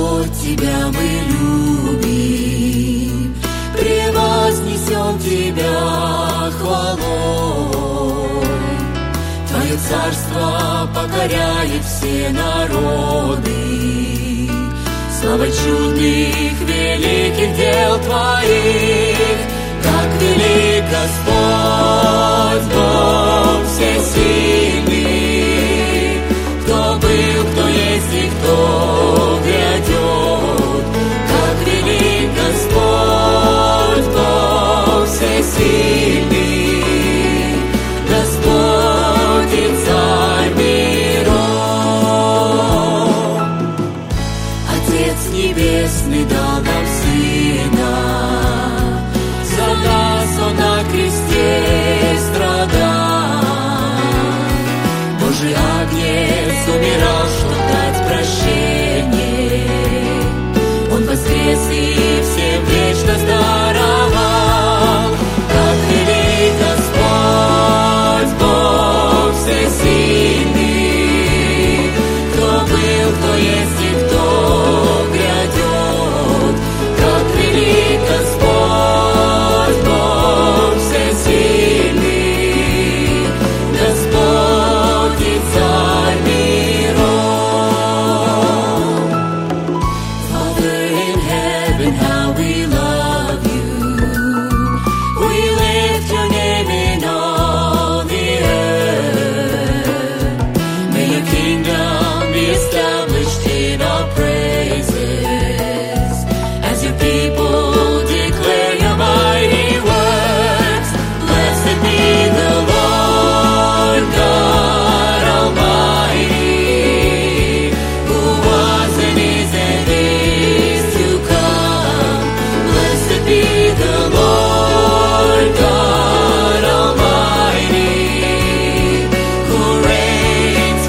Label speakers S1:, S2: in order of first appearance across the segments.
S1: Господь, Тебя мы любим, превознесем Тебя хвалой. Твое царство покоряет все народы, славой чудных, великих дел Твоих. Как велик Господь, Бог всесильный, кто был, кто есть и кто грядет. Как велик Господь, Бог всесильный, Господь и Царь миров. Отец Небесный дал нам Сына, за нас Он на кресте страдал. Божий Агнец умирал, чтоб дать прощение. Он воскрес и всем вечность даровал. Как велик Господь, Бог всесильный, кто был, кто есть и кто грядет. Как велик Господь, Бог всесильный, Господь и Царь миров. Father in heaven, how we love you. We lift your name in all the earth. May your kingdom be established in our praises, as your people declare your mighty works. Blessed be the Lord God Almighty, who was and is to come. Blessed be the Lord God Almighty, who reigns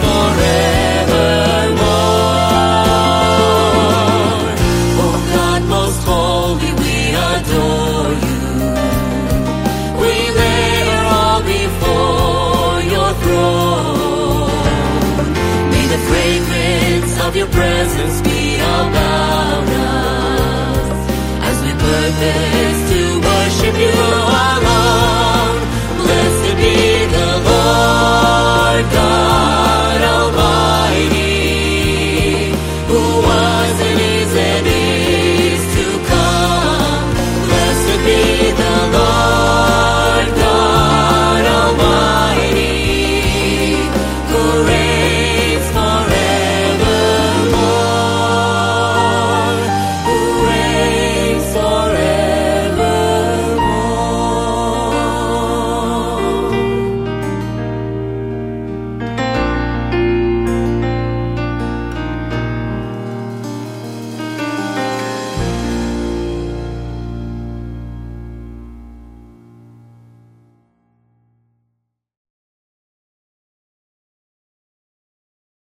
S1: forevermore. Oh God, most holy, we adore you. We lay our all before your throne. May the fragrance of your presence be about us, as we purpose to worship you.